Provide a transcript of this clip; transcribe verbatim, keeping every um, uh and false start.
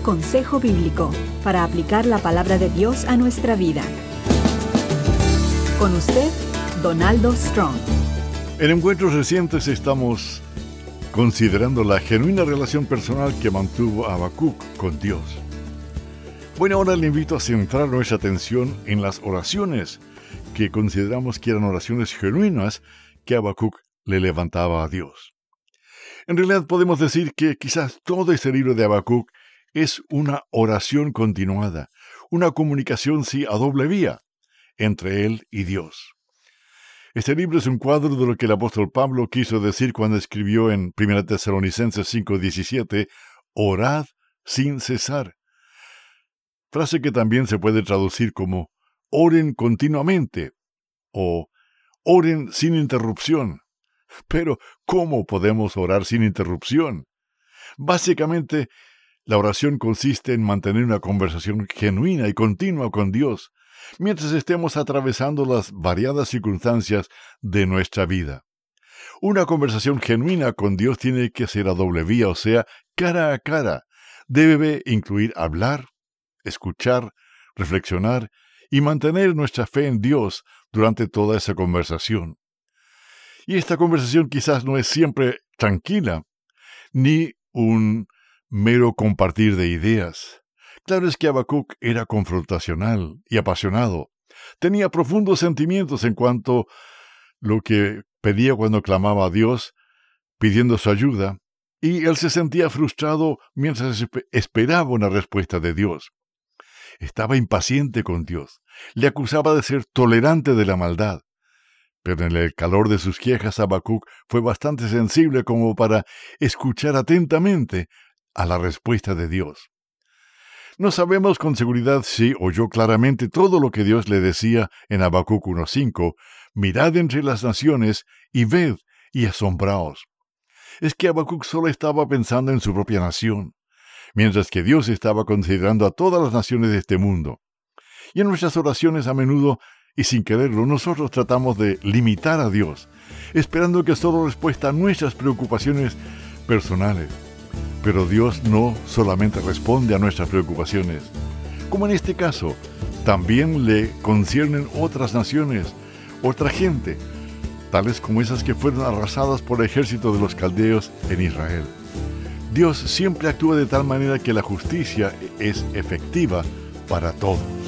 consejo bíblico para aplicar la palabra de Dios a nuestra vida. Con usted, Donaldo Strong. En encuentros recientes estamos considerando la genuina relación personal que mantuvo Habacuc con Dios. Bueno, ahora le invito a centrar nuestra atención en las oraciones que consideramos que eran oraciones genuinas que Habacuc le levantaba a Dios. En realidad podemos decir que quizás todo este libro de Habacuc es una oración continuada, una comunicación sí a doble vía entre él y Dios. Este libro es un cuadro de lo que el apóstol Pablo quiso decir cuando escribió en primera Tesalonicenses cinco diecisiete, orad sin cesar. Frase que también se puede traducir como oren continuamente o oren sin interrupción. Pero, ¿cómo podemos orar sin interrupción? Básicamente, la oración consiste en mantener una conversación genuina y continua con Dios, mientras estemos atravesando las variadas circunstancias de nuestra vida. Una conversación genuina con Dios tiene que ser a doble vía, o sea, cara a cara. Debe incluir hablar, escuchar, reflexionar y mantener nuestra fe en Dios durante toda esa conversación. Y esta conversación quizás no es siempre tranquila, ni un mero compartir de ideas. Claro es que Habacuc era confrontacional y apasionado. Tenía profundos sentimientos en cuanto a lo que pedía cuando clamaba a Dios, pidiendo su ayuda, y él se sentía frustrado mientras esperaba una respuesta de Dios. Estaba impaciente con Dios. Le acusaba de ser tolerante de la maldad. Pero en el calor de sus quejas, Habacuc fue bastante sensible como para escuchar atentamente a la respuesta de Dios. No sabemos con seguridad si oyó claramente todo lo que Dios le decía en Habacuc uno cinco, mirad entre las naciones y ved y asombraos. Es que Habacuc solo estaba pensando en su propia nación, mientras que Dios estaba considerando a todas las naciones de este mundo. Y en nuestras oraciones a menudo, y sin quererlo, nosotros tratamos de limitar a Dios, esperando que solo respuesta a nuestras preocupaciones personales. Pero Dios no solamente responde a nuestras preocupaciones. Como en este caso, también le conciernen otras naciones, otra gente, tales como esas que fueron arrasadas por el ejército de los caldeos en Israel. Dios siempre actúa de tal manera que la justicia es efectiva para todos.